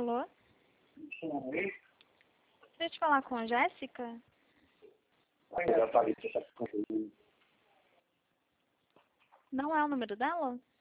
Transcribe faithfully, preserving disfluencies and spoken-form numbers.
Alô? Queria te falar com a Jéssica? Não é o número dela?